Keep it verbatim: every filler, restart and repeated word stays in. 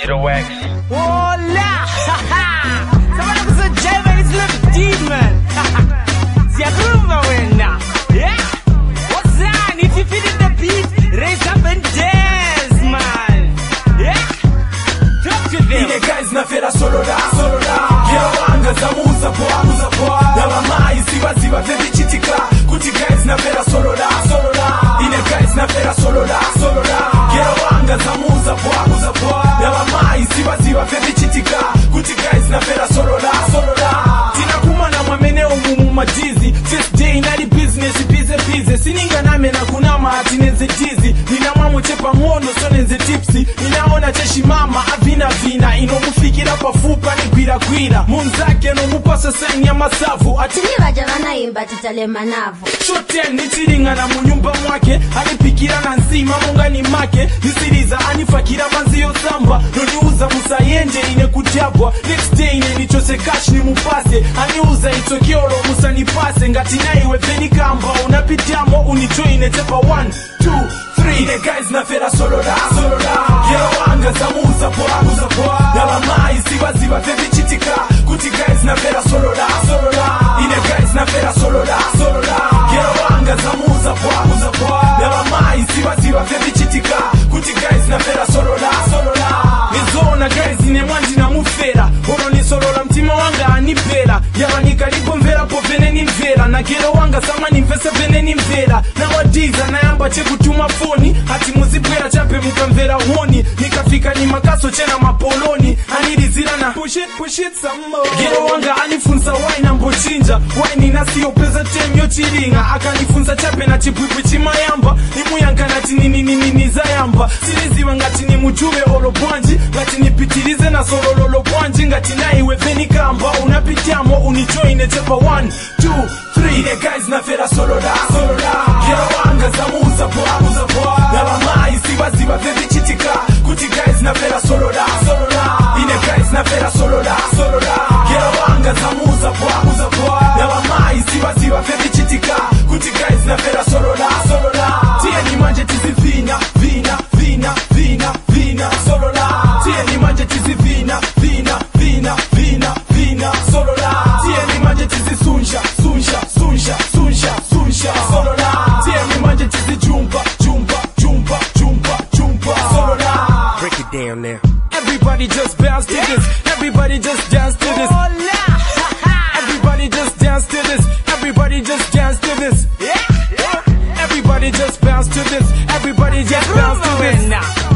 Digital Wax. Hola! Somebody was a J man, it's Little D man. See a groove away now. Yeah? What's that? If you feel the beat, raise up and dance, man. Yeah? Talk to them. Ine guys na fera solo da, solo da. Kera wanga za muza poa, muza poa. Dama mai ziba ziba vevi chitika. Kuti guys na fera solo da, solo da. Ine guys na fera solo da, solo da. Kera wanga za muza poa, muza poa. Dama mai ziba ziba vevi chitika. Kuti guys na fera solo da, solo da. Tina kumana mwamene umumu majizi. First day inali business bize bize. Sininga name na kunama atineze jizi. Nina mamu chepa ngono sonenze tipsi. Ninaona cheshi mama avina vina. Inomufikira pafupa ni gwira gwira. Munzake no mupasa saini ya masavu. Ati niba jabana imba titalema navo. Shotel nichiringa na munyumba mwake. Alipikira na nsima mungani make. Nisiriza anifakira manziyo samba. Noniuza musayenje ine kujabwa. Next day ine nichose cash ni mupase. Aniuza itokiolo musa nipase. Ngatina iwe peni kamba. Unapitiamo unijoine tepa one, two, three. Ine guys na fera solo da, solo da. Kera wanga za muza poa, muza poa. Dama mai ziba ziba vevi chitika. Kuti guys na fera solo da, solo da. Ine guys na fera solo da, solo da. Kera wanga za muza poa, muza poa. Dama mai ziba ziba vevi chitika. Kuti guys na fera solo da, solo da. Nizona guys ine mwanji na mufera. Oro ni solo la mtima wanga anipera. Yaba nikalipo mvera po vene ni mvera. Na kero wanga sama ni mvesa vene ni mvera. Na wadiza na yamba che kutuma foni. Hati muzipwera chape mkamvera honi. Nikafika ni makaso chena mapoloni. Anirizira na push it, push it some more. Kero wanga anifunza wine ambochinja. Wine inasiyo pesa temyo chiringa. Akanifunza chape na chipwipi chimayamba. Nimuyanga nati nini nini nizayamba. Siriziwa ngati ni mujube olo bwanji. Ngati nipitilize na solo lolo bwanji. Ngati na iwe veni kamba. Unapitiamo unijoine tepa one, two, three. Ine guys na fera solo da, solo da. Kera wanga za muza poa, muza poa. Dama mai ziba ziba vevi chitika. Kuti guys na fera solo da, solo da. Ine guys na fera solo da, solo da. Kera wanga za muza poa, muza poa. Dama mai ziba ziba vevi chitika. Kuti guys na fera solo da, solo da. Tia ni manje tizi vina, vina, vina, vina, vina, solo da. Tia ni manje tizi vina, vina, vina, vina, vina, solo da. Tia ni manje tizi sunja, sunja, sunja, sunja, sunja, solo da. Tia ni manje tizi jumpa, jumpa, jumpa, jumpa, jumpa, solo da. Break it down now. Everybody just bounce to this. Everybody just dance to this. Everybody just dance to this. Everybody just dance to this. Everybody just bounce to this. Everybody just bounce to this.